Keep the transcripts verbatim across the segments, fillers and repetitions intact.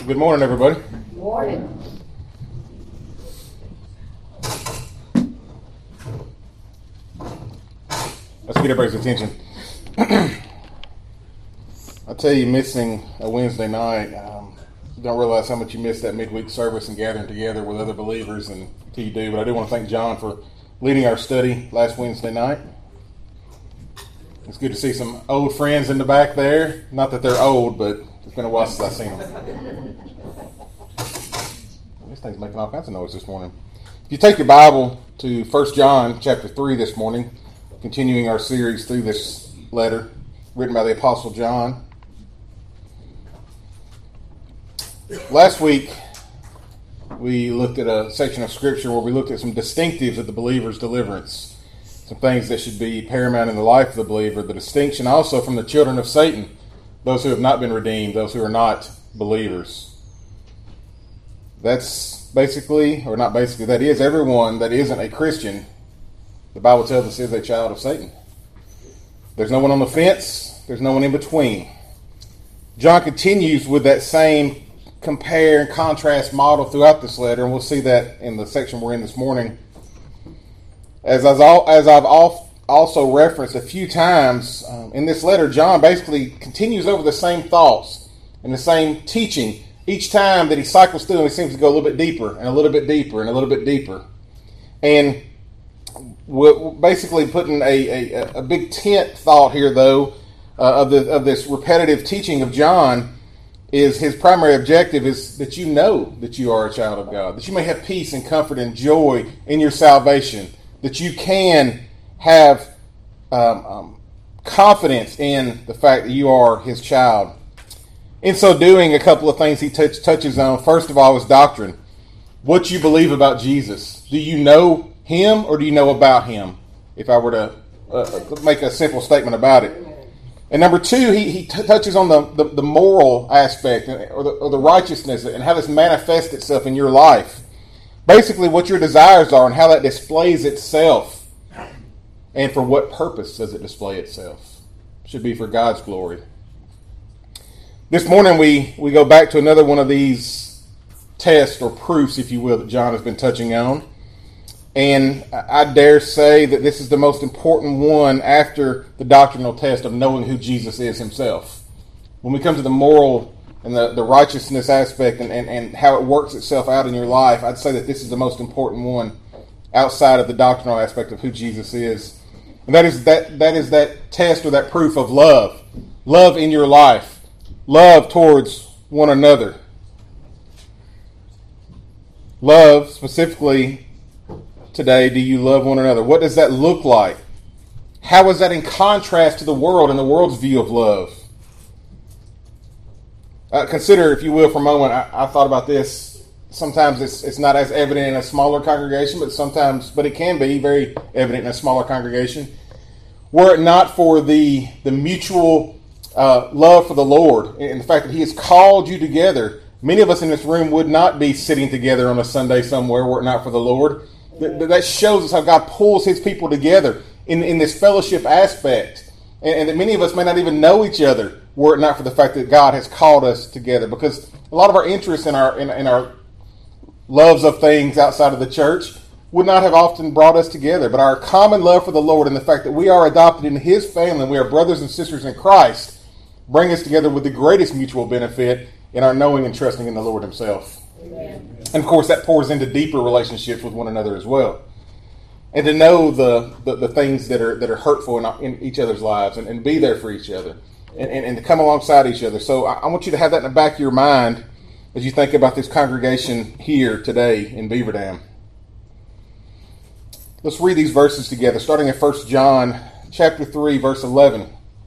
Good morning, everybody. Good morning. Let's get everybody's attention. I tell you, missing a Wednesday night, um, you don't realize how much you miss that midweek service and gathering together with other believers and until you do. But I do want to thank John for leading our study last Wednesday night. It's good to see some old friends in the back there. Not that they're old, but it's been a while since I've seen them. This thing's making all kinds of noise this morning. If you take your Bible to First John chapter three this morning, continuing our series through this letter written by the Apostle John. Last week, we looked at a section of Scripture where we looked at some distinctives of the believer's deliverance. Some things that should be paramount in the life of the believer. The distinction also from the children of Satan, those who have not been redeemed, those who are not believers. That's basically, or not basically, that is everyone that isn't a Christian, the Bible tells us is a child of Satan. There's no one on the fence. There's no one in between. John continues with that same compare and contrast model throughout this letter, and we'll see that in the section we're in this morning. As, as, as I've also referenced a few times um, in this letter, John basically continues over the same thoughts and the same teaching. Each time that he cycles through, he seems to go a little bit deeper and a little bit deeper and a little bit deeper. And we're basically putting a, a, a big tent thought here, though, uh, of, the, of this repetitive teaching of John is his primary objective is that you know that you are a child of God, that you may have peace and comfort and joy in your salvation, that you can have um, um, confidence in the fact that you are his child. In so doing, a couple of things he touch, touches on. First of all is doctrine. What you believe about Jesus. Do you know him or do you know about him? If I were to uh, make a simple statement about it. And number two, he, he t- touches on the, the, the moral aspect or the, or the righteousness and how this manifests itself in your life. Basically, what your desires are and how that displays itself. And for what purpose does it display itself? It should be for God's glory. This morning, we, we go back to another one of these tests or proofs, if you will, that John has been touching on. And I dare say that this is the most important one after the doctrinal test of knowing who Jesus is himself. When we come to the moral and the, the righteousness aspect and, and, and how it works itself out in your life, I'd say that this is the most important one outside of the doctrinal aspect of who Jesus is. And that is that that is that test or that proof of love. Love in your life. Love towards one another. Love, specifically today, do you love one another? What does that look like? How is that in contrast to the world and the world's view of love? Uh, consider, if you will, for a moment, I, I thought about this. Sometimes it's it's not as evident in a smaller congregation, but sometimes, but it can be very evident in a smaller congregation. Were it not for the, the mutual uh, love for the Lord and the fact that he has called you together, many of us in this room would not be sitting together on a Sunday somewhere were it not for the Lord. That shows us how God pulls his people together in, in this fellowship aspect. And, and that many of us may not even know each other were it not for the fact that God has called us together. Because a lot of our interests in our, in, in our loves of things outside of the church would not have often brought us together. But our common love for the Lord and the fact that we are adopted into his family and we are brothers and sisters in Christ bring us together with the greatest mutual benefit in our knowing and trusting in the Lord himself. Amen. And of course, that pours into deeper relationships with one another as well. And to know the, the, the things that are that are hurtful in, in each other's lives and, and be there for each other and, and, and to come alongside each other. So I, I want you to have that in the back of your mind as you think about this congregation here today in Beaver Dam. Let's read these verses together, starting in First John chapter three, verse eleven.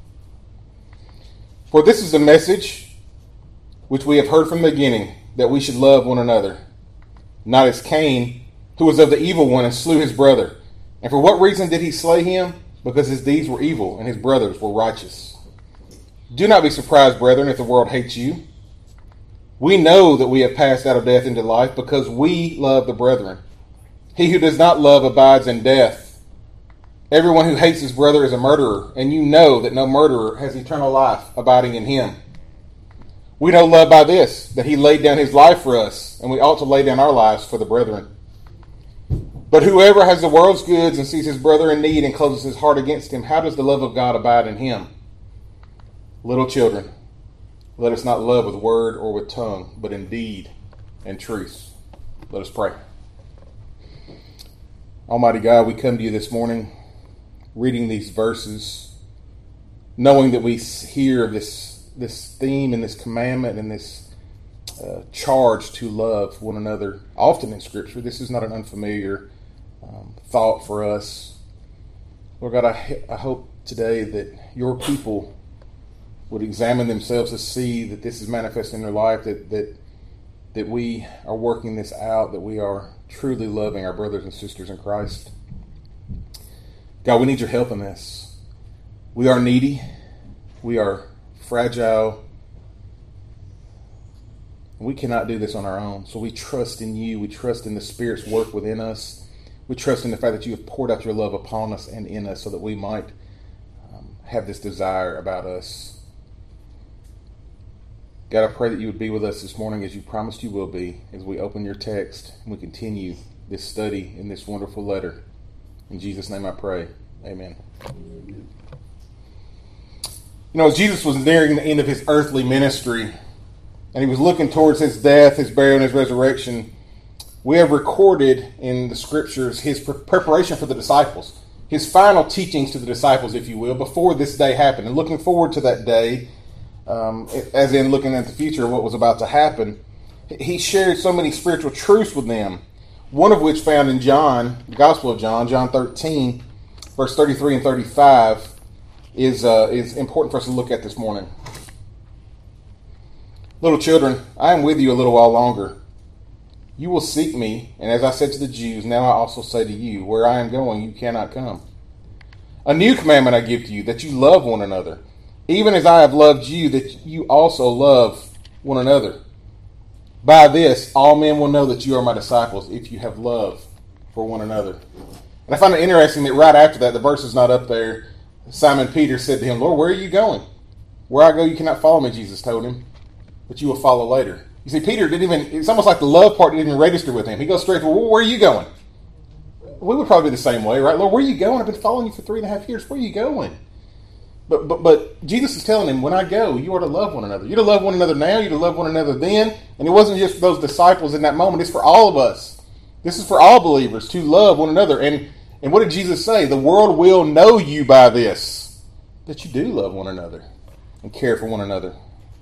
For this is the message which we have heard from the beginning, that we should love one another. Not as Cain, who was of the evil one and slew his brother. And for what reason did he slay him? Because his deeds were evil and his brothers were righteous. Do not be surprised, brethren, if the world hates you. We know that we have passed out of death into life because we love the brethren. He who does not love abides in death. Everyone who hates his brother is a murderer, and you know that no murderer has eternal life abiding in him. We know love by this, that he laid down his life for us, and we ought to lay down our lives for the brethren. But whoever has the world's goods and sees his brother in need and closes his heart against him, how does the love of God abide in him? Little children, let us not love with word or with tongue, but in deed and truth. Let us pray. Almighty God, we come to you this morning reading these verses, knowing that we hear this, this theme and this commandment and this uh, charge to love one another often in Scripture. This is not an unfamiliar um, thought for us. Lord God, I, I hope today that your people would examine themselves to see that this is manifest in their life, that, that, that we are working this out, that we are truly loving our brothers and sisters in Christ. God, we need your help in this. We are needy. We are fragile. We cannot do this on our own. So we trust in you. We trust in the Spirit's work within us. We trust in the fact that you have poured out your love upon us and in us so that we might um, have this desire about us. God, I pray that you would be with us this morning as you promised you will be, as we open your text and we continue this study in this wonderful letter. In Jesus' name I pray. Amen. You know, as Jesus was nearing the end of his earthly ministry, and he was looking towards his death, his burial, and his resurrection, we have recorded in the Scriptures his pre- preparation for the disciples, his final teachings to the disciples, if you will, before this day happened. And looking forward to that day, um, as in looking at the future, what was about to happen, he shared so many spiritual truths with them, one of which found in John, the Gospel of John, John thirteen, verse thirty-three and thirty-five, is, uh, is important for us to look at this morning. Little children, I am with you a little while longer. You will seek me, and as I said to the Jews, now I also say to you, where I am going, you cannot come. A new commandment I give to you, that you love one another, even as I have loved you, that you also love one another. By this, all men will know that you are my disciples, if you have love for one another. And I find it interesting that right after that, the verse is not up there. Simon Peter said to him, Lord, where are you going? Where I go, you cannot follow me, Jesus told him, but you will follow later. You see, Peter didn't even, it's almost like the love part didn't even register with him. He goes straight to, well, where are you going? We would probably be the same way, right? Lord, where are you going? I've been following you for three and a half years. Where are you going? But but but Jesus is telling him, when I go, you are to love one another. You're to love one another now. You're to love one another then. And it wasn't just for those disciples in that moment. It's for all of us. This is for all believers to love one another. And, and what did Jesus say? The world will know you by this, that you do love one another and care for one another.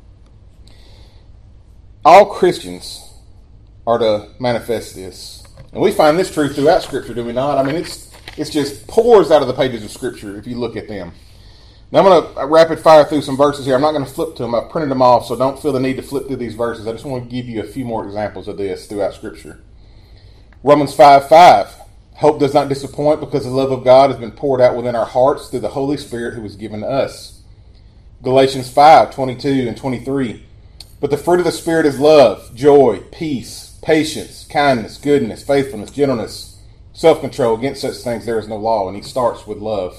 All Christians are to manifest this. And we find this truth throughout Scripture, do we not? I mean, it's it's just pours out of the pages of Scripture if you look at them. Now, I'm going to rapid fire through some verses here. I'm not going to flip to them. I've printed them off, so don't feel the need to flip through these verses. I just want to give you a few more examples of this throughout Scripture. Romans five five. Hope does not disappoint because the love of God has been poured out within our hearts through the Holy Spirit who was given to us. Galatians five twenty-two and twenty-three. But the fruit of the Spirit is love, joy, peace, patience, kindness, goodness, faithfulness, gentleness, self-control. Against such things there is no law. And he starts with love.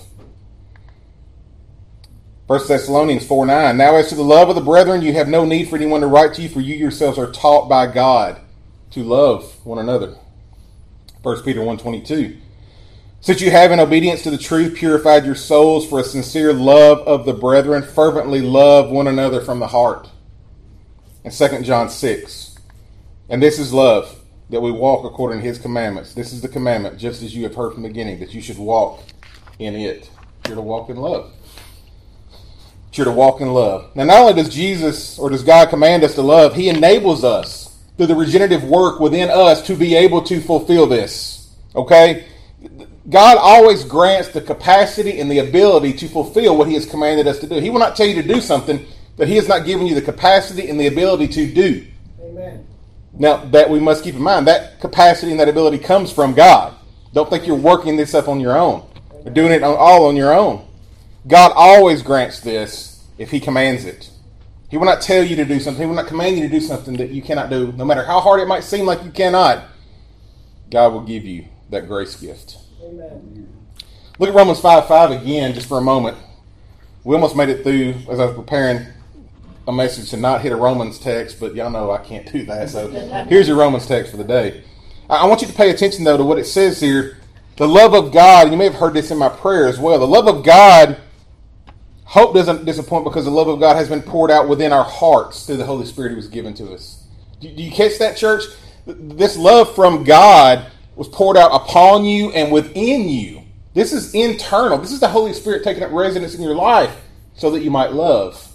First Thessalonians four nine. Now as to the love of the brethren, you have no need for anyone to write to you, for you yourselves are taught by God to love one another. First Peter one twenty-two. Since you have in obedience to the truth purified your souls for a sincere love of the brethren, fervently love one another from the heart. And Second John six. And this is love, that we walk according to his commandments. This is the commandment, just as you have heard from the beginning, that you should walk in it. You're to walk in love. You're to walk in love. Now, not only does Jesus or does God command us to love, he enables us through the regenerative work within us to be able to fulfill this. Okay? God always grants the capacity and the ability to fulfill what he has commanded us to do. He will not tell you to do something that he has not given you the capacity and the ability to do. Amen. Now, that we must keep in mind, that capacity and that ability comes from God. Don't think you're working this up on your own. You're doing it all on your own. God always grants this if he commands it. He will not tell you to do something. He will not command you to do something that you cannot do. No matter how hard it might seem like you cannot, God will give you that grace gift. Amen. Look at Romans five five again just for a moment. We almost made it through as I was preparing a message to not hit a Romans text, but y'all know I can't do that. So here's your Romans text for the day. I want you to pay attention, though, to what it says here. The love of God, you may have heard this in my prayer as well. The love of God, hope doesn't disappoint because the love of God has been poured out within our hearts through the Holy Spirit who was given to us. Do you catch that, church? This love from God was poured out upon you and within you. This is internal. This is the Holy Spirit taking up residence in your life so that you might love.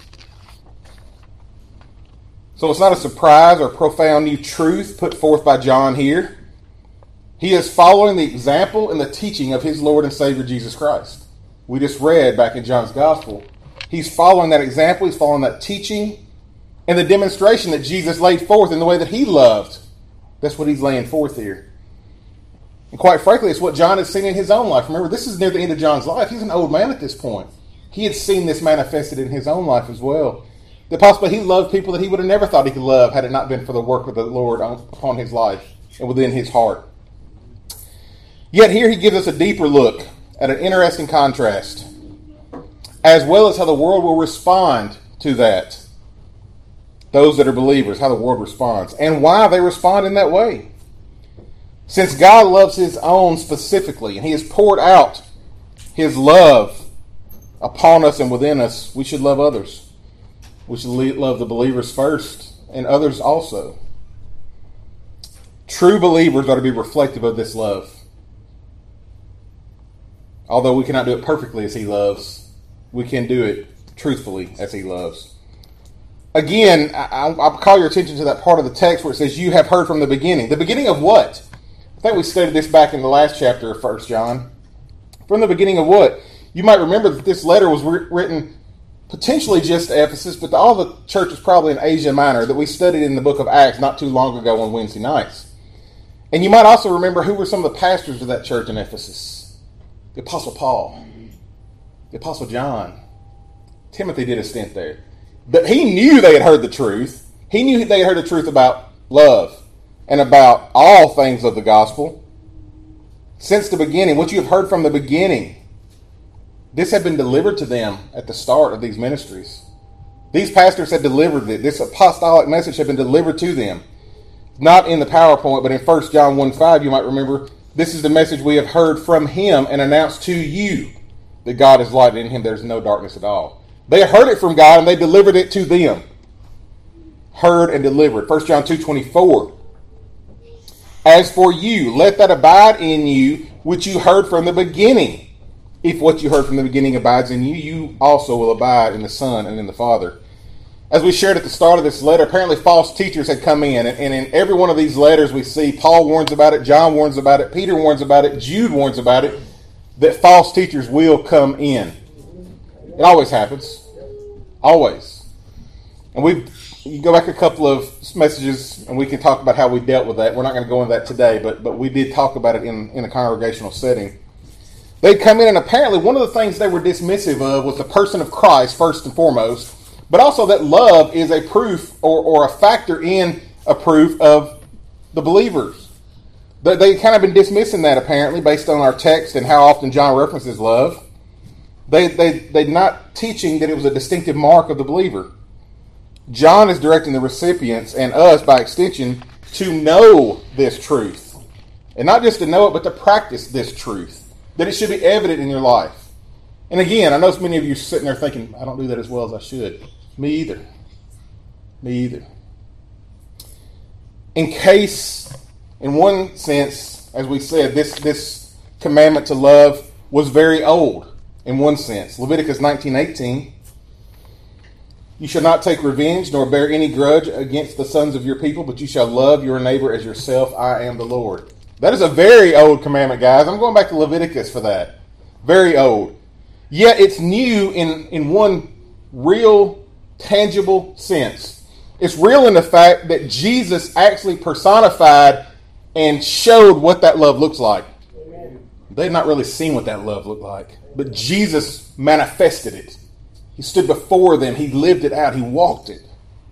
So it's not a surprise or profound new truth put forth by John here. He is following the example and the teaching of his Lord and Savior Jesus Christ. We just read back in John's Gospel. He's following that example. He's following that teaching and the demonstration that Jesus laid forth in the way that he loved. That's what he's laying forth here. And quite frankly, it's what John has seen in his own life. Remember, this is near the end of John's life. He's an old man at this point. He had seen this manifested in his own life as well. That possibly he loved people that he would have never thought he could love had it not been for the work of the Lord upon his life and within his heart. Yet here he gives us a deeper look at an interesting contrast, as well as how the world will respond to that. Those that are believers, how the world responds, and why they respond in that way. Since God loves his own specifically, and he has poured out his love upon us and within us, we should love others. We should love the believers first, and others also. True believers are to be reflective of this love. Although we cannot do it perfectly as he loves, we can do it truthfully as he loves. Again, I'll call your attention to that part of the text where it says, you have heard from the beginning. The beginning of what? I think we studied this back in the last chapter of First John. From the beginning of what? You might remember that this letter was written potentially just to Ephesus, but to all the churches probably in Asia Minor that we studied in the book of Acts not too long ago on Wednesday nights. And you might also remember who were some of the pastors of that church in Ephesus. The Apostle Paul. The Apostle John. Timothy did a stint there. But he knew they had heard the truth. He knew they had heard the truth about love and about all things of the gospel. Since the beginning, what you have heard from the beginning, this had been delivered to them at the start of these ministries. These pastors had delivered it. This apostolic message had been delivered to them. Not in the PowerPoint, but in First John one five, you might remember, this is the message we have heard from him and announced to you, that God is light, and in him there is no darkness at all. They heard it from God and they delivered it to them. Heard and delivered. First John two twenty-four. As for you, let that abide in you, which you heard from the beginning. If what you heard from the beginning abides in you, you also will abide in the Son and in the Father. As we shared at the start of this letter, apparently false teachers had come in. And in every one of these letters we see, Paul warns about it, John warns about it, Peter warns about it, Jude warns about it, that false teachers will come in. It always happens. Always. And we you go back a couple of messages and we can talk about how we dealt with that. We're not going to go into that today, but but we did talk about it in, in a congregational setting. They'd come in and apparently one of the things they were dismissive of was the person of Christ first and foremost, but also that love is a proof or, or a factor in a proof of the believers. They, they kind of been dismissing that apparently based on our text and how often John references love. They, they, they're not teaching that it was a distinctive mark of the believer. John is directing the recipients and us, by extension, to know this truth. And not just to know it, but to practice this truth. That it should be evident in your life. And again, I know so many of you are sitting there thinking, I don't do that as well as I should. Me either. Me either. In case, in one sense, as we said, this, this commandment to love was very old. In one sense. Leviticus nineteen eighteen. You shall not take revenge, nor bear any grudge against the sons of your people, but you shall love your neighbor as yourself. I am the Lord. That is a very old commandment, guys. I'm going back to Leviticus for that. Very old. Yet it's new in, in one real, tangible sense. It's real in the fact that Jesus actually personified and showed what that love looks like. They had not really seen what that love looked like. But Jesus manifested it. He stood before them. He lived it out. He walked it.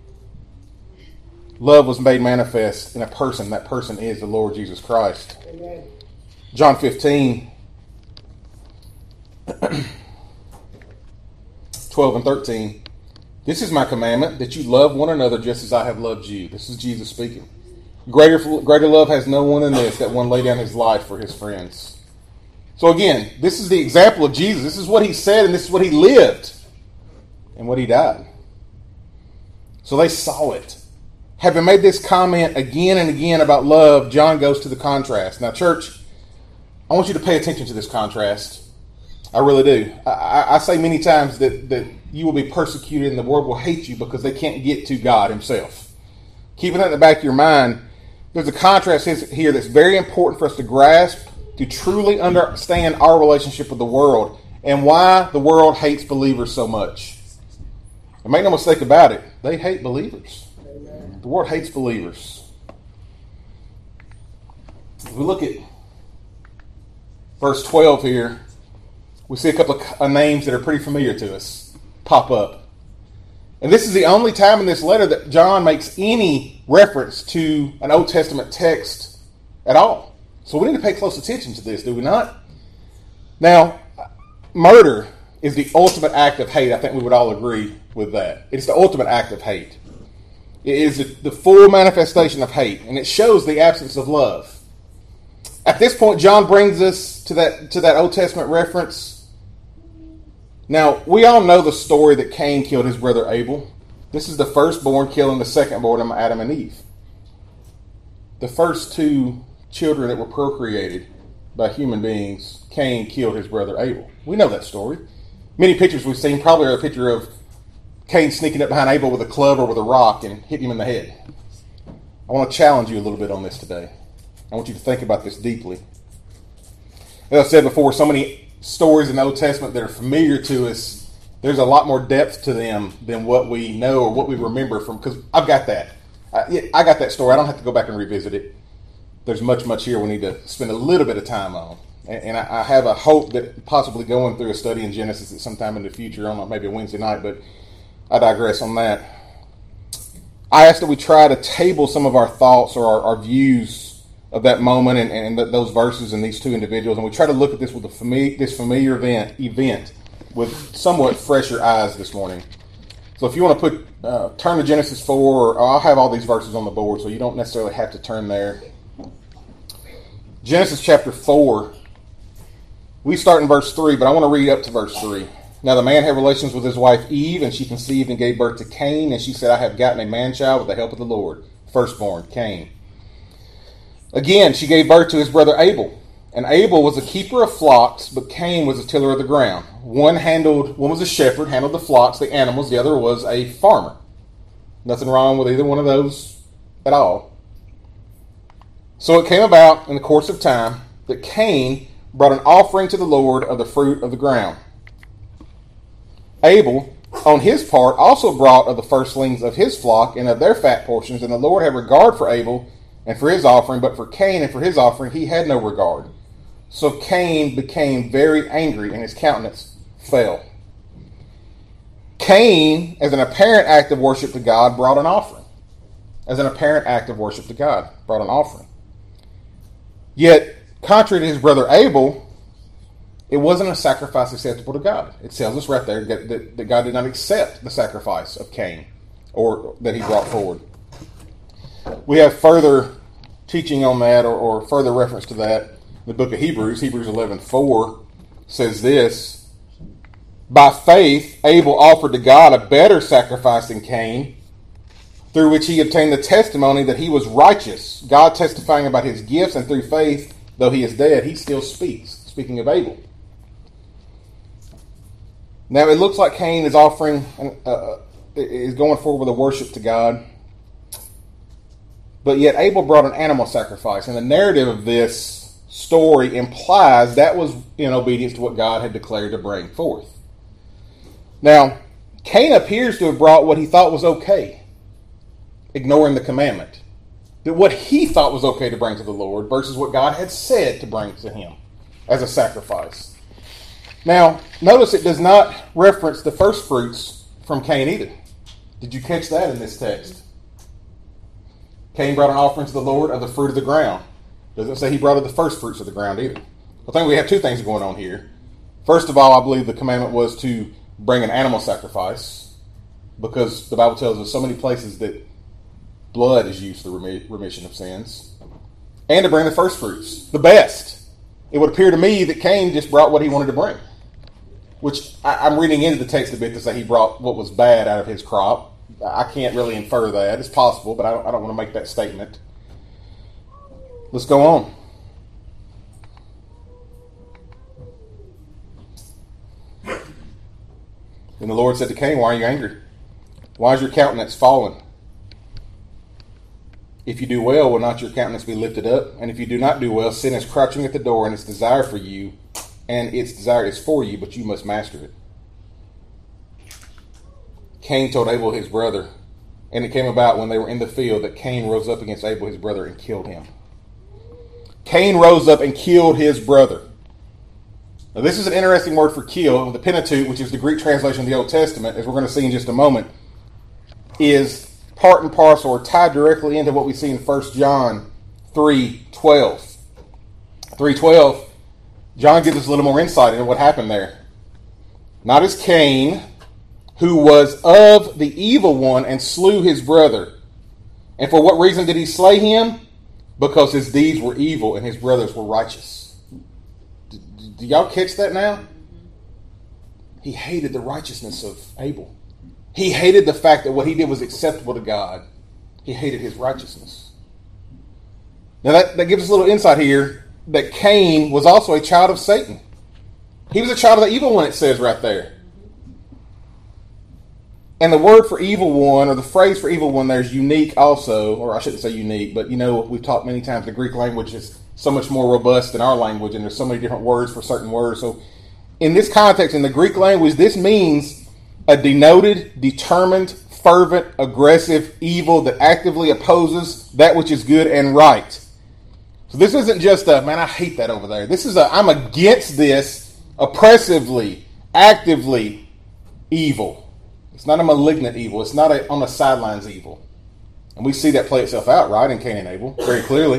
Love was made manifest in a person. That person is the Lord Jesus Christ. Amen. John fifteen, twelve and thirteen. This is my commandment, that you love one another just as I have loved you. This is Jesus speaking. Greater, greater love has no one than this, that one lay down his life for his friends. So again, this is the example of Jesus. This is what he said, and this is what he lived, and what he died. So they saw it. Having made this comment again and again about love, John goes to the contrast. Now, church, I want you to pay attention to this contrast. I really do. I, I, I say many times that, that you will be persecuted and the world will hate you because they can't get to God himself. Keeping that in the back of your mind, there's a contrast here that's very important for us to grasp, to truly understand our relationship with the world and why the world hates believers so much. And make no mistake about it, they hate believers. Amen. The world hates believers. If we look at verse twelve here, we see a couple of names that are pretty familiar to us pop up. And this is the only time in this letter that John makes any reference to an Old Testament text at all. So we need to pay close attention to this, do we not? Now, murder is the ultimate act of hate. I think we would all agree with that. It's the ultimate act of hate. It is the, the full manifestation of hate, and it shows the absence of love. At this point, John brings us to that to that Old Testament reference. Now, we all know the story that Cain killed his brother Abel. This is the firstborn killing the secondborn of Adam and Eve. The first two children that were procreated by human beings, Cain killed his brother Abel. We know that story. Many pictures we've seen probably are a picture of Cain sneaking up behind Abel with a club or with a rock and hitting him in the head. I want to challenge you a little bit on this today. I want you to think about this deeply. As I said before, so many stories in the Old Testament that are familiar to us, there's a lot more depth to them than what we know or what we remember from, because I've got that. I, I got that story. I don't have to go back and revisit it. There's much, much here we need to spend a little bit of time on. And, and I, I have a hope that possibly going through a study in Genesis at some time in the future, I don't know, maybe a Wednesday night, but I digress on that. I ask that we try to table some of our thoughts or our, our views of that moment and, and those verses and these two individuals, and we try to look at this with a familiar, this familiar event, event with somewhat fresher eyes this morning. So if you want to put uh, turn to Genesis four, or I'll have all these verses on the board, so you don't necessarily have to turn there. Genesis chapter four. We start in verse three, but I want to read up to verse three. Now the man had relations with his wife Eve, and she conceived and gave birth to Cain, and she said, I have gotten a man-child with the help of the Lord. Firstborn, Cain. Again, she gave birth to his brother Abel. And Abel was a keeper of flocks, but Cain was a tiller of the ground. One handled, one was a shepherd, handled the flocks, the animals. The other was a farmer. Nothing wrong with either one of those at all. So it came about in the course of time that Cain brought an offering to the Lord of the fruit of the ground. Abel, on his part, also brought of the firstlings of his flock and of their fat portions, and the Lord had regard for Abel and for his offering, but for Cain and for his offering he had no regard. So Cain became very angry, and his countenance fell. Cain, as an apparent act of worship to God, brought an offering. As an apparent act of worship to God, brought an offering. Yet, contrary to his brother Abel, it wasn't a sacrifice acceptable to God. It tells us right there that, that, that God did not accept the sacrifice of Cain, or that he brought forward. We have further teaching on that, or, or further reference to that. The book of Hebrews, Hebrews eleven four, says this: By faith, Abel offered to God a better sacrifice than Cain, through which he obtained the testimony that he was righteous, God testifying about his gifts, and through faith, though he is dead, he still speaks. Speaking of Abel. Now it looks like Cain is offering, uh, is going forward with a worship to God. But yet Abel brought an animal sacrifice. And the narrative of this story implies that was in obedience to what God had declared to bring forth. Now, Cain appears to have brought what he thought was okay, ignoring the commandment. That what he thought was okay to bring to the Lord versus what God had said to bring to him as a sacrifice. Now, notice it does not reference the first fruits from Cain either. Did you catch that in this text? Cain brought an offering to the Lord of the fruit of the ground. Doesn't say he brought of the first fruits of the ground either. I think we have two things going on here. First of all, I believe the commandment was to bring an animal sacrifice. because the Bible tells us so many places that blood is used for the remi- remission of sins, and to bring the first fruits, the best. It would appear to me that Cain just brought what he wanted to bring, which I, I'm reading into the text a bit to say he brought what was bad out of his crop. I can't really infer that. It's possible, but I don't, I don't want to make that statement. Let's go on. And the Lord said to Cain, why are you angry? Why is your countenance fallen? If you do well, will not your countenance be lifted up? And if you do not do well, sin is crouching at the door, and its desire for you, and its desire is for you, but you must master it. Cain told Abel his brother, and it came about when they were in the field that Cain rose up against Abel his brother and killed him. Cain rose up and killed his brother. Now this is an interesting word for kill. The Pentateuch, which is the Greek translation of the Old Testament, as we're going to see in just a moment, is part and parcel or tied directly into what we see in First John three twelve. three twelve, John gives us a little more insight into what happened there. Not as Cain, who was of the evil one and slew his brother. And for what reason did he slay him? Because his deeds were evil and his brothers were righteous. Do, do y'all catch that now? He hated the righteousness of Abel. He hated the fact that what he did was acceptable to God. He hated his righteousness. Now that, that gives us a little insight here that Cain was also a child of Satan. He was a child of the evil one, it says right there. And the word for evil one, or the phrase for evil one there, is unique also, or I shouldn't say unique, but you know, we've talked many times the Greek language is so much more robust than our language, and there's so many different words for certain words. So in this context, in the Greek language, this means a denoted, determined, fervent, aggressive evil that actively opposes that which is good and right. So this isn't just a, man, I hate that over there. This is a, I'm against this oppressively, actively evil. It's not a malignant evil. It's not a on the sidelines evil. And we see that play itself out, right, in Cain and Abel, very clearly.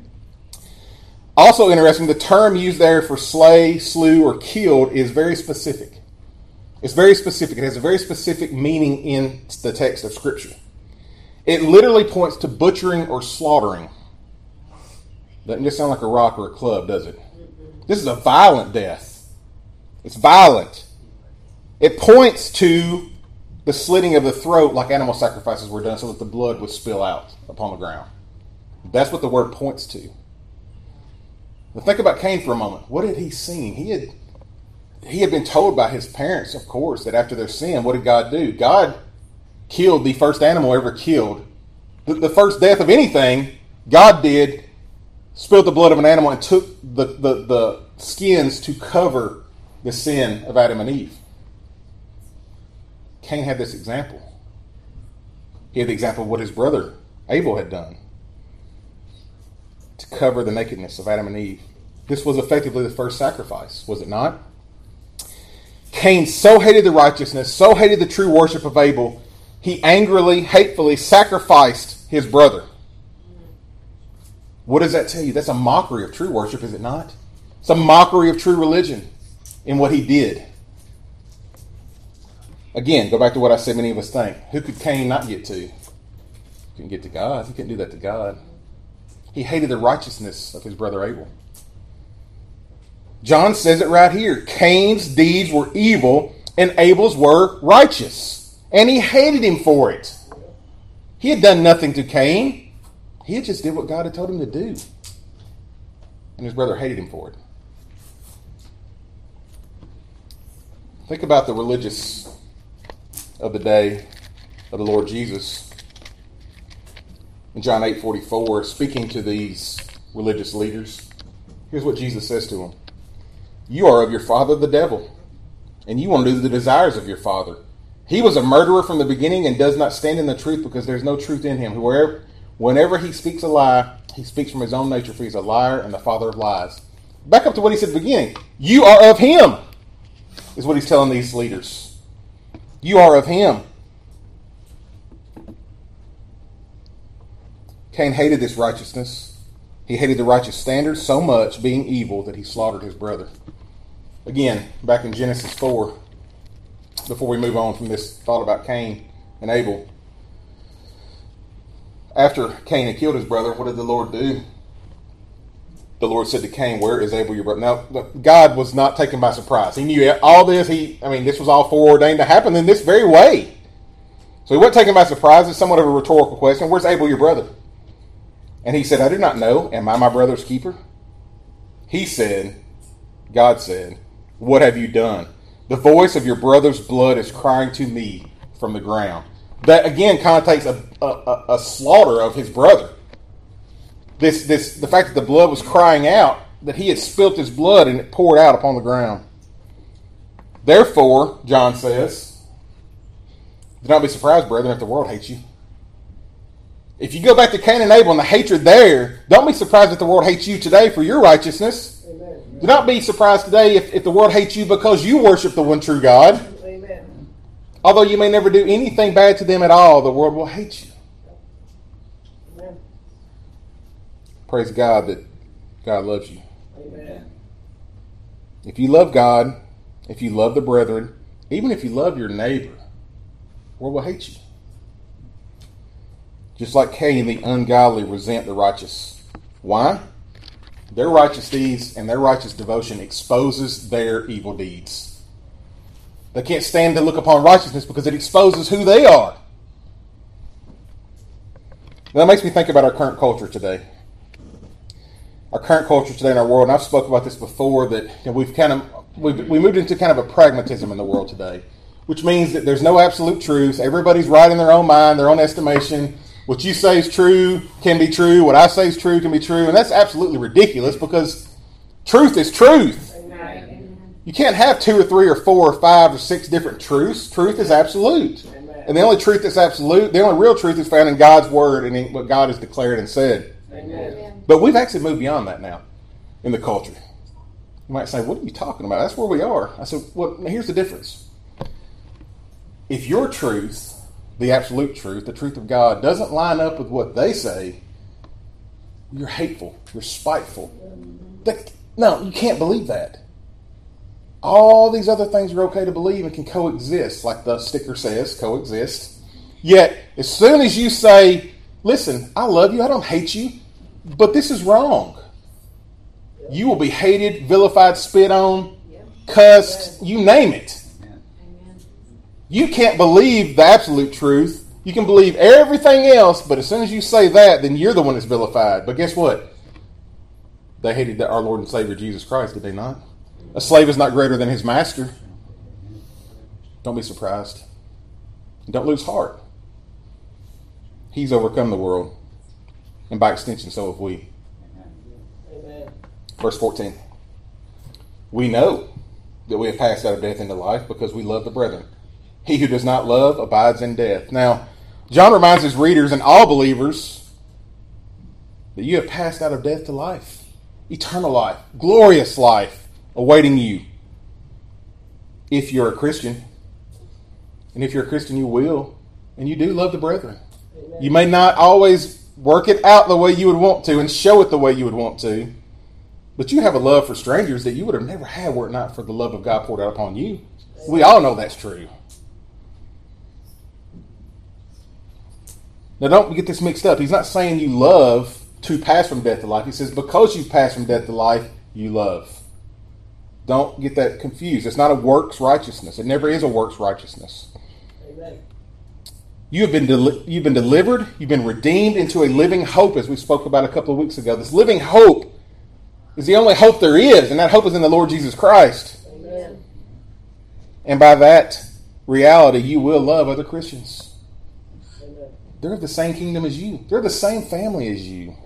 Also interesting, the term used there for slay, slew, or killed is very specific. It's very specific. It has a very specific meaning in the text of Scripture. It literally points to butchering or slaughtering. Doesn't just sound like a rock or a club, does it? This is a violent death. It's violent. It points to the slitting of the throat like animal sacrifices were done so that the blood would spill out upon the ground. That's what the word points to. Now think about Cain for a moment. What had he seen? He had... He had been told by his parents, of course, that after their sin, what did God do? God killed the first animal ever killed. The, the first death of anything, God did, spilled the blood of an animal and took the, the, the skins to cover the sin of Adam and Eve. Cain had this example. He had the example of what his brother Abel had done to cover the nakedness of Adam and Eve. This was effectively the first sacrifice, was it not? Cain so hated the righteousness, so hated the true worship of Abel, he angrily, hatefully sacrificed his brother. What does that tell you? That's a mockery of true worship, is it not? It's a mockery of true religion in what he did. Again, go back to what I said many of us think. Who could Cain not get to? He couldn't get to God. He couldn't do that to God. He hated the righteousness of his brother Abel. John says it right here. Cain's deeds were evil and Abel's were righteous. And he hated him for it. He had done nothing to Cain. He just did what God had told him to do. And his brother hated him for it. Think about the religious of the day of the Lord Jesus. In John eight forty-four, speaking to these religious leaders, here's what Jesus says to them. You are of your father the devil, and you want to do the desires of your father. He was a murderer from the beginning and does not stand in the truth because there's no truth in him. Whoever, whenever he speaks a lie, he speaks from his own nature, for he's a liar and the father of lies. Back up to what he said at the beginning. You are of him, is what he's telling these leaders. You are of him. Cain hated this righteousness. He hated the righteous standards so much, being evil, that he slaughtered his brother. Again, back in Genesis four, before we move on from this thought about Cain, and Abel. After Cain had killed his brother, what did the Lord do? The Lord said to Cain, where is Abel your brother? Now, God was not taken by surprise. He knew all this. He, I mean, this was all foreordained to happen in this very way. So he wasn't taken by surprise. It's somewhat of a rhetorical question. Where's Abel your brother? And he said, I do not know. Am I my brother's keeper? He said, God said, what have you done? The voice of your brother's blood is crying to me from the ground. That again connotates a, a, a slaughter of his brother. This, this, the fact that the blood was crying out, that he had spilt his blood and it poured out upon the ground. Therefore, John says, do not be surprised, brethren, if the world hates you. If you go back to Cain and Abel and the hatred there, don't be surprised if the world hates you today for your righteousness. Amen. Do not be surprised today if, if the world hates you because you worship the one true God. Amen. Although you may never do anything bad to them at all, the world will hate you. Amen. Praise God that God loves you. Amen. If you love God, if you love the brethren, even if you love your neighbor, the world will hate you. Just like Cain, the ungodly resent the righteous. Why? Their righteous deeds and their righteous devotion exposes their evil deeds. They can't stand to look upon righteousness because it exposes who they are. That makes me think about our current culture today. Our current culture today in our world, and I've spoken about this before, that you know, we've kind of we've, we moved into kind of a pragmatism in the world today, which means that there's no absolute truth. Everybody's right in their own mind, their own estimation. What you say is true can be true. What I say is true can be true. And that's absolutely ridiculous because truth is truth. Amen. You can't have two or three or four or five or six different truths. Truth is absolute. Amen. And the only truth that's absolute, the only real truth is found in God's word and in what God has declared and said. Amen. But we've actually moved beyond that now in the culture. You might say, what are you talking about? That's where we are. I said, well, here's the difference. If your truth, the absolute truth, the truth of God, doesn't line up with what they say, you're hateful, you're spiteful. That, no, you can't believe that. All these other things are okay to believe and can coexist, like the sticker says, coexist. Yet, as soon as you say, listen, I love you, I don't hate you, but this is wrong, you will be hated, vilified, spit on, cussed, you name it. You can't believe the absolute truth. You can believe everything else, but as soon as you say that, then you're the one that's vilified. But guess what? They hated our Lord and Savior Jesus Christ, did they not? A slave is not greater than his master. Don't be surprised. Don't lose heart. He's overcome the world, and by extension, so have we. Amen. Verse fourteen. We know that we have passed out of death into life because we love the brethren. He who does not love abides in death. Now, John reminds his readers and all believers that you have passed out of death to life. Eternal life. Glorious life awaiting you. If you're a Christian. And if you're a Christian, you will. And you do love the brethren. Amen. You may not always work it out the way you would want to and show it the way you would want to. But you have a love for strangers that you would have never had were it not for the love of God poured out upon you. We all know that's true. Now, don't get this mixed up. He's not saying you love to pass from death to life. He says because you pass from death to life, you love. Don't get that confused. It's not a works righteousness. It never is a works righteousness. Amen. You have been deli- you've been delivered. You've been redeemed into a living hope, as we spoke about a couple of weeks ago. This living hope is the only hope there is, and that hope is in the Lord Jesus Christ. Amen. And by that reality, you will love other Christians. They're of the same kingdom as you. They're the same family as you.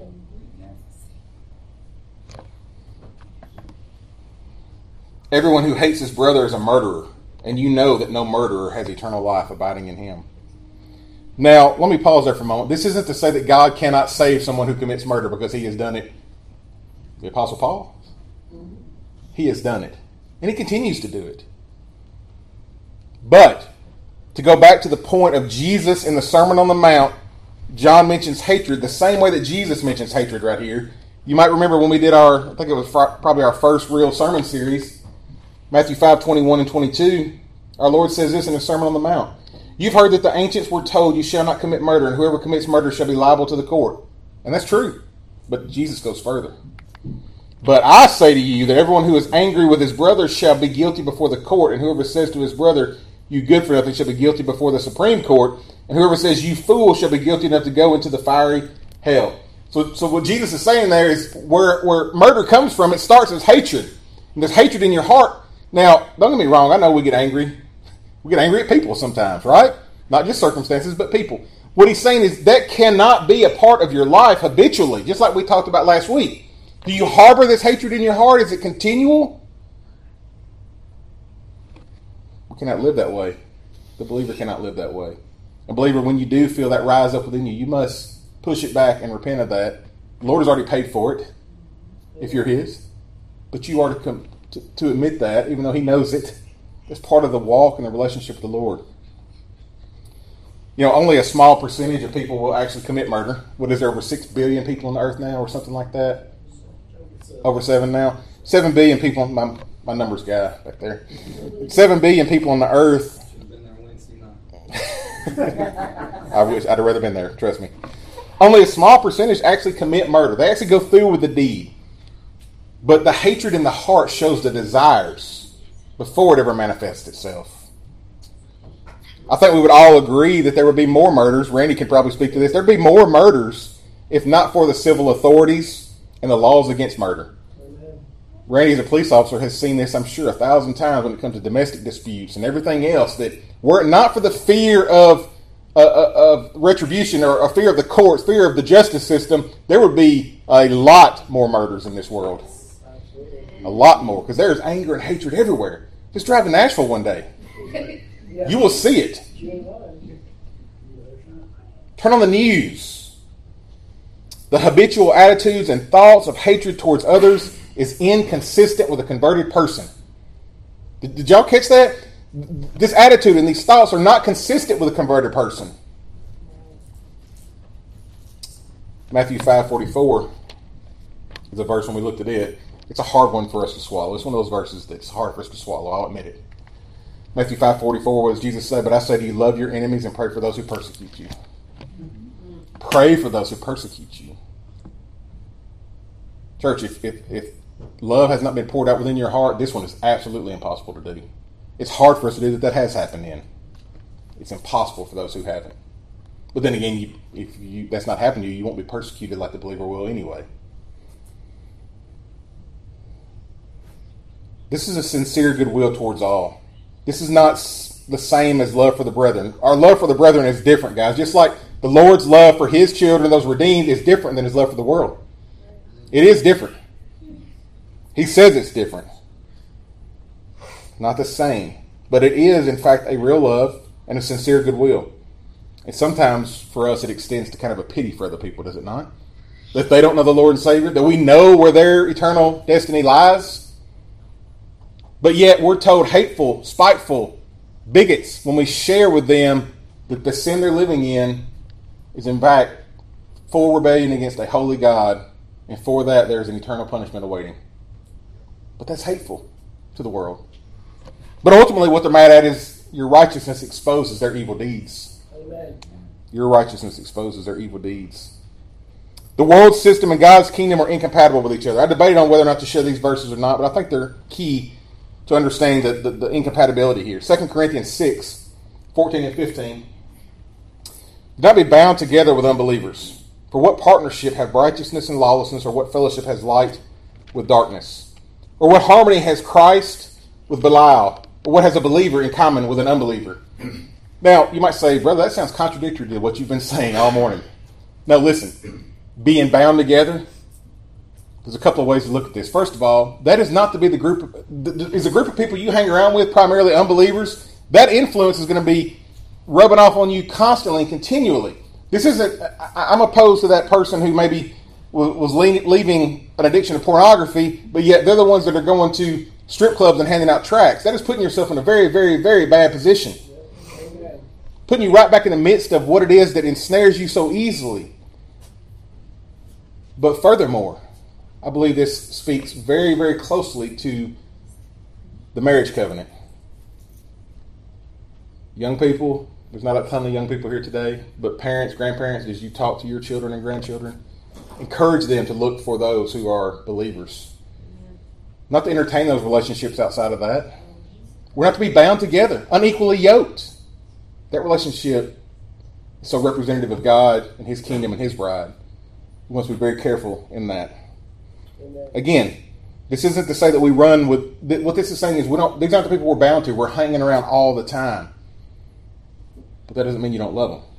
Everyone who hates his brother is a murderer, and you know that no murderer has eternal life abiding in him. Now, let me pause there for a moment. This isn't to say that God cannot save someone who commits murder because he has done it. The Apostle Paul, he has done it, and he continues to do it. But to go back to the point of Jesus in the Sermon on the Mount, John mentions hatred the same way that Jesus mentions hatred right here. You might remember when we did our, I think it was fr- probably our first real sermon series, Matthew five, twenty-one and twenty-two, our Lord says this in the Sermon on the Mount. You've heard that the ancients were told, you shall not commit murder, and whoever commits murder shall be liable to the court. And that's true. But Jesus goes further. But I say to you that everyone who is angry with his brother shall be guilty before the court, and whoever says to his brother, you good for nothing, shall be guilty before the Supreme Court, and whoever says, you fool, shall be guilty enough to go into the fiery hell. So, so what Jesus is saying there is where, where murder comes from, it starts as hatred. And there's hatred in your heart. Now, don't get me wrong, I know we get angry. We get angry at people sometimes, right? Not just circumstances, but people. What he's saying is that cannot be a part of your life habitually, just like we talked about last week. Do you harbor this hatred in your heart? Is it continual? We cannot live that way. The believer cannot live that way. A believer, when you do feel that rise up within you, you must push it back and repent of that. The Lord has already paid for it, if you're His. But you are to, come to, to admit that, even though He knows it. It's part of the walk and the relationship with the Lord. You know, only a small percentage of people will actually commit murder. What is there, over six billion people on the earth now or something like that? Over seven now. Seven billion people, my, my numbers guy back there. Seven billion people on the earth. I wish I'd have rather been there, trust me. Only a small percentage actually commit murder. They actually go through with the deed. But the hatred in the heart shows the desires before it ever manifests itself. I think we would all agree that there would be more murders. Randy can probably speak to this. There would be more murders if not for the civil authorities and the laws against murder. Amen. Randy, as a police officer, has seen this, I'm sure, a thousand times when it comes to domestic disputes and everything else, that were it not for the fear of uh, of retribution or a fear of the courts, fear of the justice system, there would be a lot more murders in this world. A lot more, because there's anger and hatred everywhere. Just drive to Nashville one day. You will see it. Turn on the news. The habitual attitudes and thoughts of hatred towards others is inconsistent with a converted person. Did, did y'all catch that? This attitude and these thoughts are not consistent with a converted person. Matthew five forty-four is a verse when we looked at it. It's a hard one for us to swallow. It's one of those verses that's hard for us to swallow. I'll admit it. Matthew five forty-four, what does Jesus say? But I say to you, love your enemies and pray for those who persecute you. Pray for those who persecute you. Church, if, if, if love has not been poured out within your heart, this one is absolutely impossible to do. It's hard for us to do that. That has happened in. It's impossible for those who haven't. But then again, you, if you, that's not happened to you, you won't be persecuted like the believer will anyway. This is a sincere goodwill towards all. This is not the same as love for the brethren. Our love for the brethren is different, guys. Just like the Lord's love for His children, those redeemed, is different than His love for the world. It is different. He says it's different. Not the same. But it is, in fact, a real love and a sincere goodwill. And sometimes, for us, it extends to kind of a pity for other people, does it not? That they don't know the Lord and Savior, that we know where their eternal destiny lies. But yet we're told hateful, spiteful bigots when we share with them that the sin they're living in is in fact full rebellion against a holy God, and for that there's an eternal punishment awaiting. But that's hateful to the world. But ultimately what they're mad at is your righteousness exposes their evil deeds. Amen. Your righteousness exposes their evil deeds. The world system and God's kingdom are incompatible with each other. I debated on whether or not to share these verses or not, but I think they're key to understanding the, the, the incompatibility here. Second Corinthians six, fourteen and fifteen. Do not be bound together with unbelievers. For what partnership have righteousness and lawlessness, or what fellowship has light with darkness? Or what harmony has Christ with Belial? Or what has a believer in common with an unbeliever? Now, you might say, brother, that sounds contradictory to what you've been saying all morning. Now, listen. Being bound together, there's a couple of ways to look at this. First of all, that is not to be the group of, is a group of people you hang around with, primarily unbelievers. That influence is going to be rubbing off on you constantly and continually. This isn't, I'm opposed to that person who maybe was leaving an addiction to pornography, but yet they're the ones that are going to strip clubs and handing out tracts. That is putting yourself in a very, very, very bad position. Putting you right back in the midst of what it is that ensnares you so easily. But furthermore, I believe this speaks very, very closely to the marriage covenant. Young people, There's not a ton of young people here today, but parents, grandparents, as you talk to your children and grandchildren, encourage them to look for those who are believers. Not to entertain those relationships outside of that. We're not to be bound together, unequally yoked. That relationship is so representative of God and His kingdom and His bride. We must be very careful in that. Again, this isn't to say that we run with... What this is saying is we don't. These aren't the people we're bound to. We're hanging around all the time. But that doesn't mean you don't love them.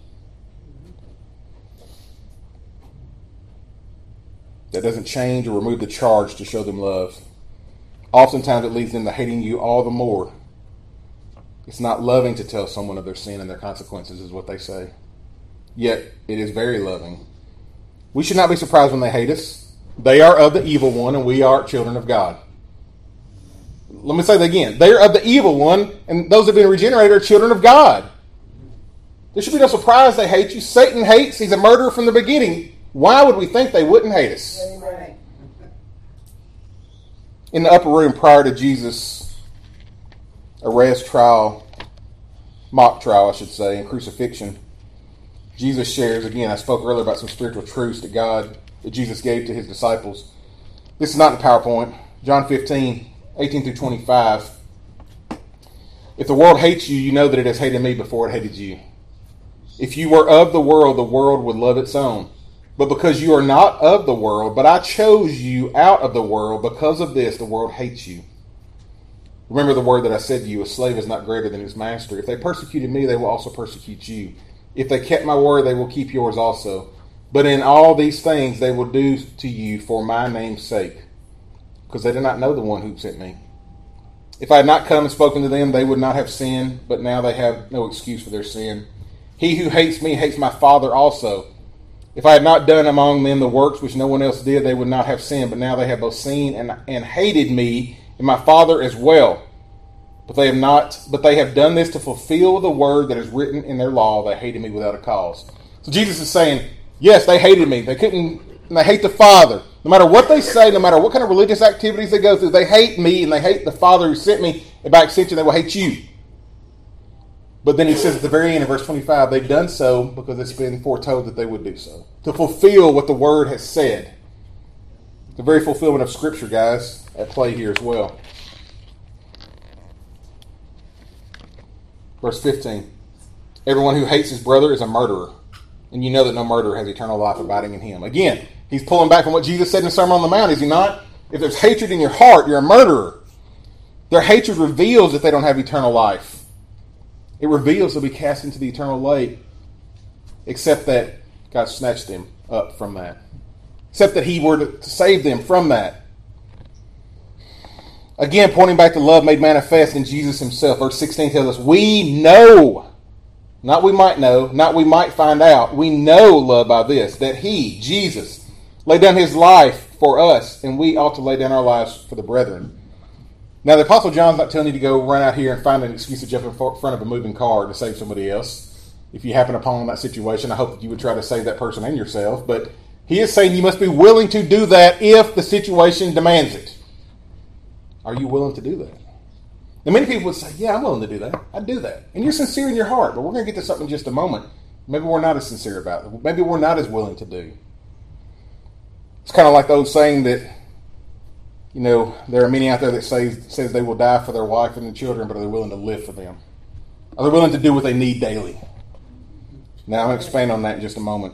That doesn't change or remove the charge to show them love. Oftentimes it leads them to hating you all the more. It's not loving to tell someone of their sin and their consequences, is what they say. Yet it is very loving. We should not be surprised when they hate us. They are of the evil one, and we are children of God. Let me say that again. They are of the evil one, and those that have been regenerated are children of God. There should be no surprise they hate you. Satan hates. He's a murderer from the beginning. Why would we think they wouldn't hate us? Amen. In the upper room prior to Jesus' arrest, trial, mock trial, I should say, and crucifixion, Jesus shares, again, I spoke earlier about some spiritual truths that God, that Jesus gave to His disciples. This is not in the PowerPoint. John fifteen, eighteen through twenty-five. If the world hates you, you know that it has hated me before it hated you. If you were of the world, the world would love its own. But because you are not of the world, but I chose you out of the world, because of this, the world hates you. Remember the word that I said to you, a slave is not greater than his master. If they persecuted me, they will also persecute you. If they kept my word, they will keep yours also. But in all these things, they will do to you for my name's sake, because they did not know the one who sent me. If I had not come and spoken to them, they would not have sinned, but now they have no excuse for their sin. He who hates me hates my Father also. If I had not done among them the works which no one else did, they would not have sinned. But now they have both seen and, and hated me, and my Father as well. But they have not. But they have done this to fulfill the word that is written in their law. They hated me without a cause. So Jesus is saying, yes, they hated me. They couldn't. And they hate the Father. No matter what they say, no matter what kind of religious activities they go through, they hate me and they hate the Father who sent me. And by extension, they will hate you. But then he says at the very end of verse twenty-five, they've done so because it's been foretold that they would do so. To fulfill what the Word has said. The very fulfillment of Scripture, guys, at play here as well. Verse fifteen. Everyone who hates his brother is a murderer. And you know that no murderer has eternal life abiding in him. Again, he's pulling back from what Jesus said in the Sermon on the Mount, is he not? If there's hatred in your heart, you're a murderer. Their hatred reveals that they don't have eternal life. It reveals they'll be cast into the eternal lake, except that God snatched them up from that. Except that He were to save them from that. Again, pointing back to love made manifest in Jesus Himself. Verse sixteen tells us, we know, not we might know, not we might find out, we know love by this, that He, Jesus, laid down His life for us, and we ought to lay down our lives for the brethren. Now, the Apostle John's not telling you to go run out here and find an excuse to jump in front of a moving car to save somebody else. If you happen upon that situation, I hope that you would try to save that person and yourself. But he is saying you must be willing to do that if the situation demands it. Are you willing to do that? Now, many people would say, yeah, I'm willing to do that. I'd do that. And you're sincere in your heart, but we're going to get to something in just a moment. Maybe we're not as sincere about it. Maybe we're not as willing to do. It's kind of like the old saying that, you know, there are many out there that say says they will die for their wife and their children, but are they willing to live for them? Are they willing to do what they need daily? Now, I'm going to expand on that in just a moment.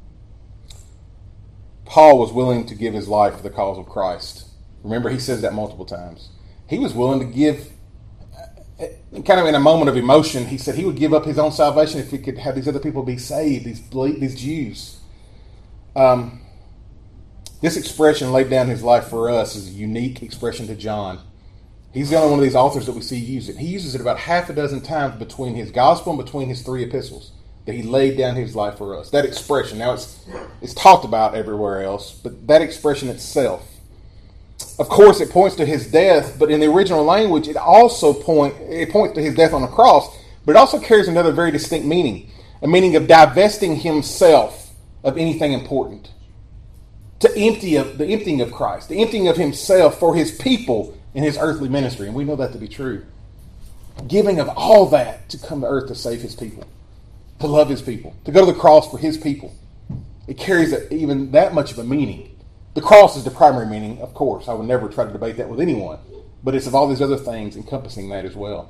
Paul was willing to give his life for the cause of Christ. Remember, he says that multiple times. He was willing to give, kind of in a moment of emotion, he said he would give up his own salvation if he could have these other people be saved, these, these Jews. Um... This expression, laid down his life for us, is a unique expression to John. He's the only one of these authors that we see use it. He uses it about half a dozen times between his gospel and between his three epistles, that he laid down his life for us. That expression, now it's it's talked about everywhere else, but that expression itself, of course, it points to his death, but in the original language, it also point it points to his death on the cross, but it also carries another very distinct meaning, a meaning of divesting himself of anything important. To empty of the emptying of Christ, the emptying of himself for his people in his earthly ministry. And we know that to be true. Giving of all that to come to earth to save his people. to love his people, to go to the cross for his people. It carries a, even that much of a meaning. The cross is the primary meaning, of course. I would never try to debate that with anyone. But it's of all these other things encompassing that as well.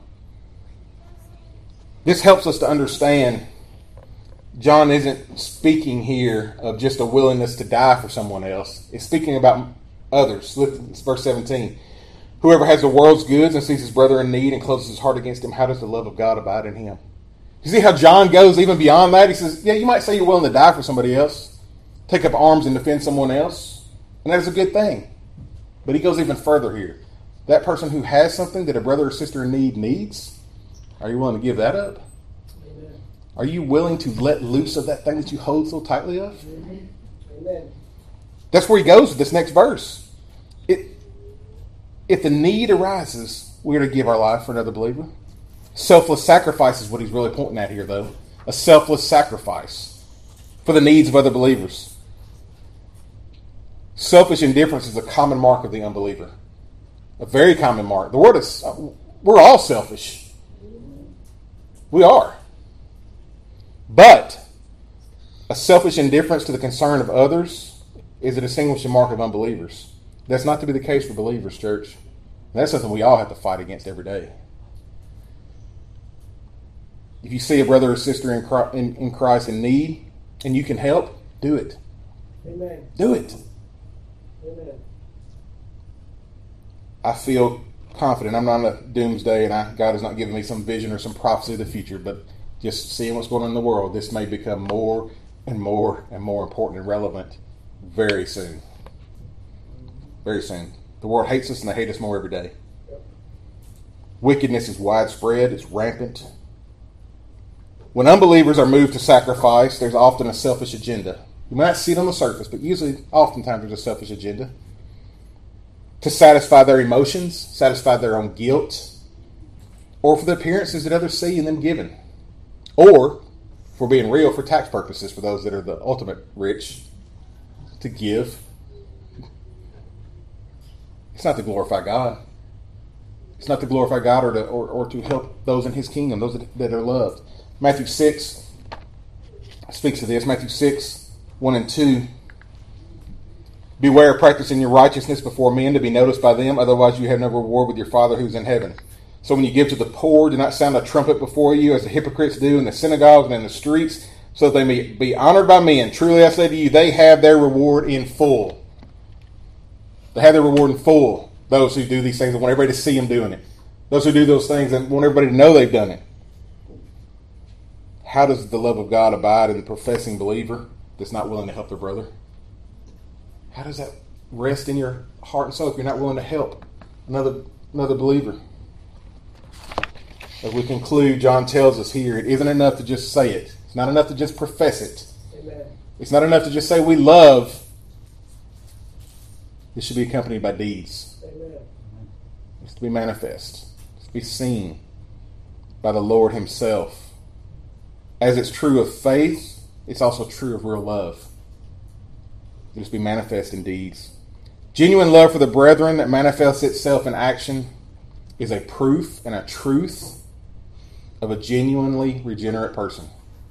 This helps us to understand John isn't speaking here of just a willingness to die for someone else. It's speaking about others. Look at verse seventeen. Whoever has the world's goods and sees his brother in need and closes his heart against him, how does the love of God abide in him? You see how John goes even beyond that? He says, yeah, you might say you're willing to die for somebody else, take up arms and defend someone else, and that is a good thing. But he goes even further here. That person who has something that a brother or sister in need needs, are you willing to give that up? Amen. Are you willing to let loose of that thing that you hold so tightly of? Mm-hmm. Amen. That's where he goes with this next verse. It, if the need arises, we're to give our life for another believer. Selfless sacrifice is what he's really pointing at here, though. A selfless sacrifice for the needs of other believers. Selfish indifference is a common mark of the unbeliever. A very common mark. The word is, we're all selfish. We are. But a selfish indifference to the concern of others is a distinguishing mark of unbelievers. That's not to be the case for believers, church. That's something we all have to fight against every day. If you see a brother or sister in Christ in need and you can help, do it. Amen. Do it. Amen. I feel confident. I'm not in a doomsday, and I, God has not given me some vision or some prophecy of the future, but just seeing what's going on in the world, this may become more and more and more important and relevant very soon. Very soon. The world hates us, and they hate us more every day. Wickedness is widespread. It's rampant. When unbelievers are moved to sacrifice, there's often a selfish agenda. You might not see it on the surface, but usually, oftentimes, there's a selfish agenda. To satisfy their emotions, satisfy their own guilt, or for the appearances that others see in them giving. Or, for being real, for tax purposes, for those that are the ultimate rich, to give. It's not to glorify God. It's not to glorify God or to, or, or to help those in his kingdom, those that, that are loved. Matthew six speaks of this. Matthew six, one and two. Beware of practicing your righteousness before men to be noticed by them, otherwise you have no reward with your Father who's in heaven. So when you give to the poor, do not sound a trumpet before you, as the hypocrites do in the synagogues and in the streets, so that they may be honored by men. Truly I say to you, they have their reward in full. They have their reward in full, those who do these things and want everybody to see them doing it. Those who do those things and want everybody to know they've done it. How does the love of God abide in the professing believer that's not willing to help their brother? How does that rest in your heart and soul if you're not willing to help another another believer? As we conclude, John tells us here, it isn't enough to just say it. It's not enough to just profess it. Amen. It's not enough to just say we love. It should be accompanied by deeds. Amen. It's to be manifest. It's to be seen by the Lord himself. As it's true of faith, it's also true of real love. It must be manifest in deeds. Genuine love for the brethren that manifests itself in action is a proof and a truth of a genuinely regenerate person.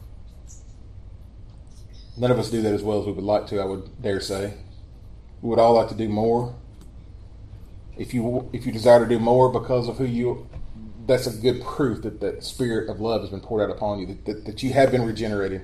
None of us do that as well as we would like to, I would dare say. We would all like to do more. If you if you desire to do more because of who you, that's a good proof that that spirit of love has been poured out upon you, that, that, that you have been regenerated.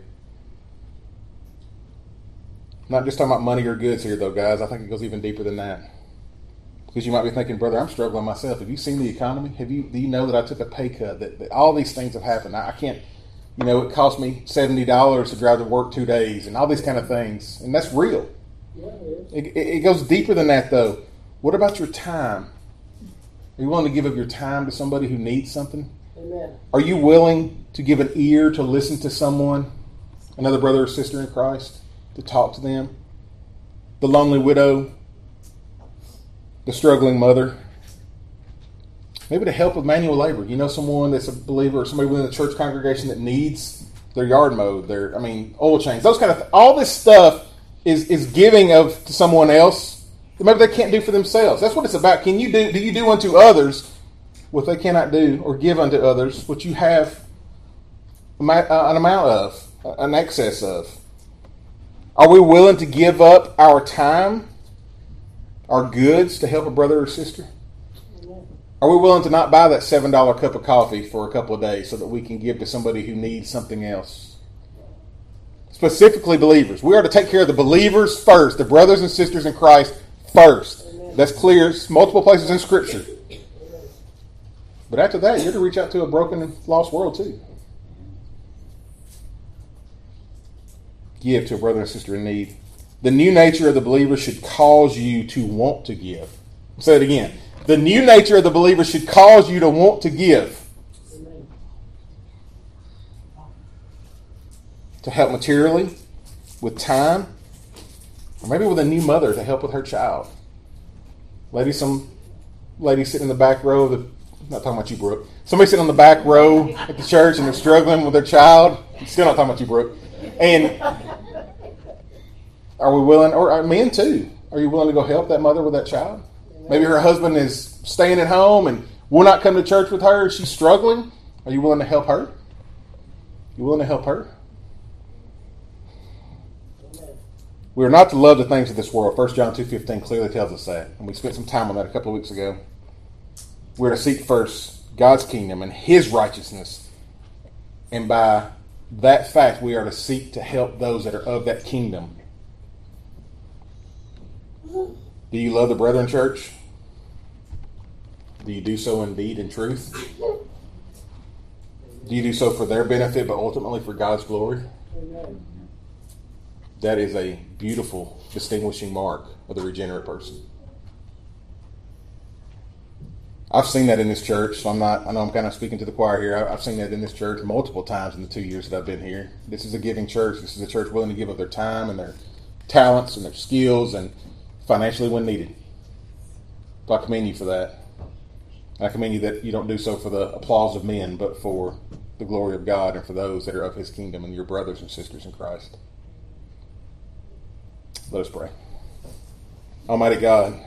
Not just talking about money or goods here, though, guys. I think it goes even deeper than that. Because you might be thinking, brother, I'm struggling myself. Have you seen the economy? Have you? Do you know that I took a pay cut? That, that all these things have happened. I, I can't, you know, it cost me seventy dollars to drive to work two days and all these kind of things. And that's real. Yeah, it, it, it goes deeper than that, though. What about your time? Are you willing to give up your time to somebody who needs something? Amen. Are you willing to give an ear to listen to someone, another brother or sister in Christ? To talk to them, the lonely widow, the struggling mother, maybe to help with manual labor. You know, someone that's a believer or somebody within the church congregation that needs their yard mowed, their, I mean, oil change, those kind of th- all this stuff is is giving of to someone else that maybe they can't do for themselves. That's what it's about. Can you do? Do you do unto others what they cannot do, or give unto others what you have an amount of, an excess of? Are we willing to give up our time, our goods to help a brother or sister? Are we willing to not buy that seven dollar cup of coffee for a couple of days so that we can give to somebody who needs something else? Specifically believers. We are to take care of the believers first, the brothers and sisters in Christ first. That's clear. It's multiple places in Scripture. But after that, you're to reach out to a broken and lost world too. Give to a brother and sister in need. The new nature of the believer should cause you to want to give. I'll say it again. The new nature of the believer should cause you to want to give. To help materially, with time, or maybe with a new mother to help with her child. Lady, some lady sitting in the back row of the, not talking about you, Brooke. Somebody sitting on the back row at the church and they're struggling with their child. Still not talking about you, Brooke. And are we willing, or men too, are you willing to go help that mother with that child? Maybe her husband is staying at home and will not come to church with her. She's struggling. Are you willing to help her? You willing to help her? We are not to love the things of this world. First John two fifteen clearly tells us that. And we spent some time on that a couple of weeks ago. We're to seek first God's kingdom and His righteousness. And by that fact, we are to seek to help those that are of that kingdom. Do you love the brethren, church? Do you do so in deed and truth? Do you do so for their benefit, but ultimately for God's glory? Amen. That is a beautiful, distinguishing mark of the regenerate person. I've seen that in this church, so I'm not, I know I'm kind of speaking to the choir here. I've seen that in this church multiple times in the two years that I've been here. This is a giving church. This is a church willing to give of their time and their talents and their skills and financially when needed. So I commend you for that. I commend you that you don't do so for the applause of men, but for the glory of God and for those that are of His kingdom and your brothers and sisters in Christ. Let us pray. Almighty God,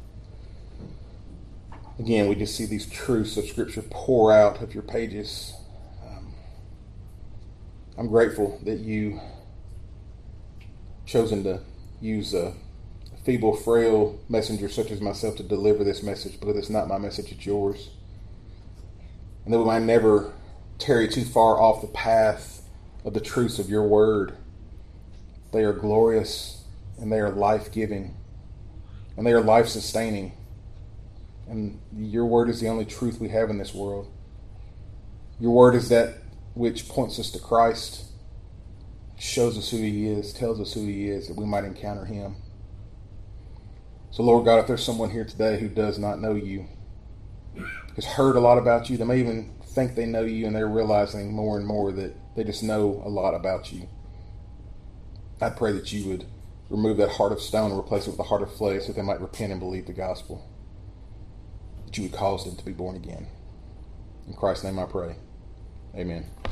again, we just see these truths of Scripture pour out of your pages. Um, I'm grateful that you chosen to use a feeble, frail messenger such as myself to deliver this message, because it's not my message, it's yours. And that we might never tarry too far off the path of the truths of your word. They are glorious, and they are life-giving, and they are life-sustaining. And your word is the only truth we have in this world. Your word is that which points us to Christ, shows us who He is, tells us who He is, that we might encounter Him. So Lord God, if there's someone here today who does not know you, has heard a lot about you, they may even think they know you, and they're realizing more and more that they just know a lot about you. I pray that you would remove that heart of stone and replace it with a heart of flesh, so that they might repent and believe the gospel. That you would cause them to be born again. In Christ's name I pray. Amen.